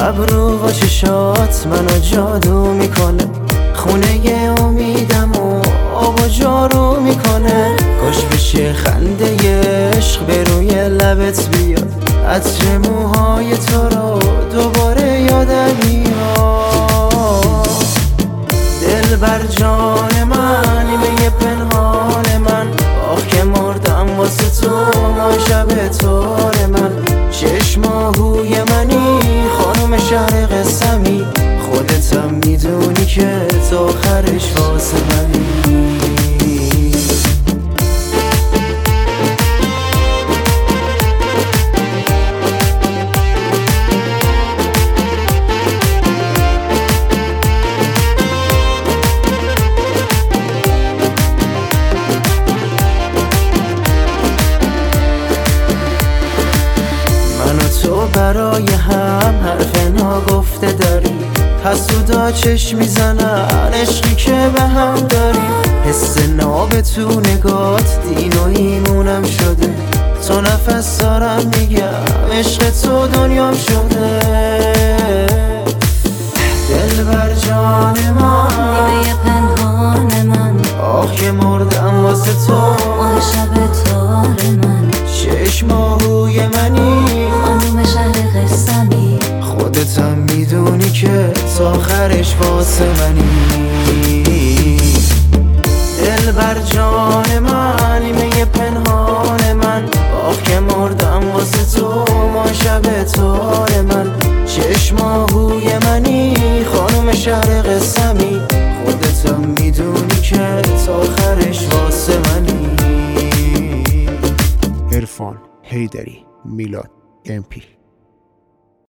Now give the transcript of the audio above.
ابرو و چشات منو جادو میکنه، خونه امیدم و آب و جارو میکنه. کاش بشه خنده عشق به روی لبت بیاد، عطر موهای تو رو دوباره یادم میاد. دل بر جان من نیمه پنهان من، آخ که مردم واسه تو ما شب تار من. شش ماهوی منی خانم شهر قسمی، خودتم میدونی که تا آخرش واسه منی. تو برای هم حرف ناگفته داری، حسودا چشم میزنن عشقی که به هم داریم. حس ناب تو نگات دین و ایمونم شده، تو نفس دارم میگم عشق تو دنیام شده. دل بر جان من نیمه پنهان من، آخ که مردم واسه تو ماه شب تار من. شش ماهوی منی خانوم شهر قسمی، خودتم میدونی که تا آخرش واسه منی. دل بر جان من نیمه پنهان من، آخ که مردم واسه تو ما شب تار من. شش ماهوی منی خانوم شهر قسمی، خودتم میدونی که تا آخرش واسه منی. عرفان حیدری، میلاد MP